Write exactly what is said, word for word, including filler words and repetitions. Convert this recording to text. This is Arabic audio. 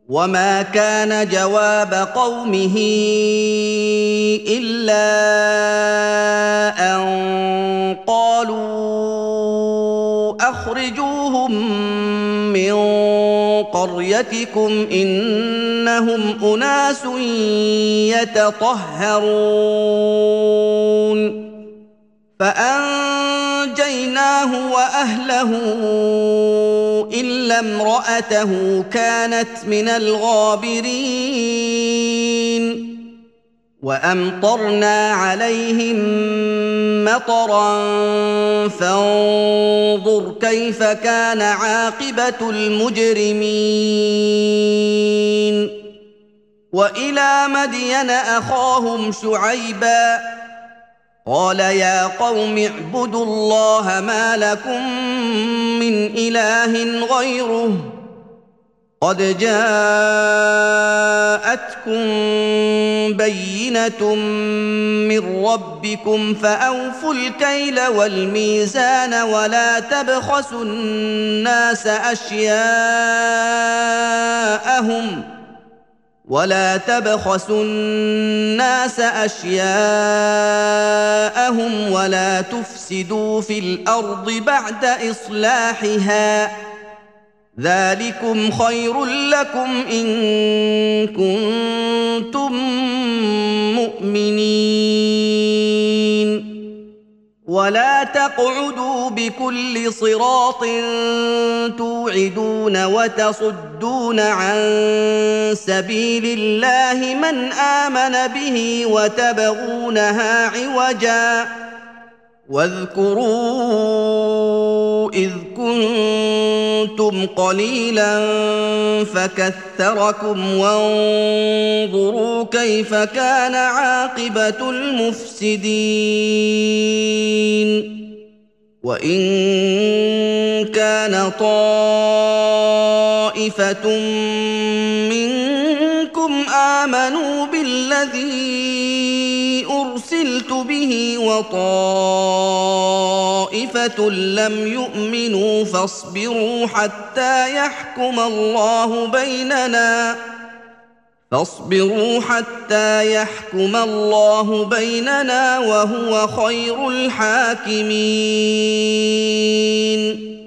وما كان جواب قومه إلا أن قالوا أخرجوهم من قريتكم إنهم أناس يتطهرون فأنجيناه وأهله إلا امرأته كانت من الغابرين وأمطرنا عليهم مطرا فانظر كيف كان عاقبة المجرمين وإلى مدين أخاهم شعيبا قال يا قوم اعبدوا الله ما لكم من إله غيره قد جاءتكم بينة من ربكم فأوفوا الكيل والميزان ولا تبخسوا الناس أشياءهم ولا تبخسوا الناس أشياءهم ولا تفسدوا في الأرض بعد إصلاحها ذلكم خير لكم إن كنتم مؤمنين ولا تقعدوا بكل صراط توعدون وتصدون عن سبيل الله من آمن به وتبغونها عوجا واذكروا إذ كنتم قليلا فكثركم وانظروا كيف كان عاقبة المفسدين وإن كان طائفة منكم آمنوا بالذي أرسلت به وطائفة لم يؤمنوا فاصبروا حتى يحكم الله بيننا فاصبروا حتى يحكم الله بيننا وهو خير الحاكمين